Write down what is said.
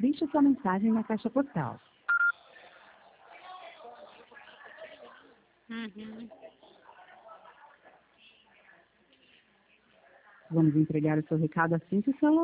Deixe sua mensagem na caixa postal. Vamos entregar o seu recado assim que o celular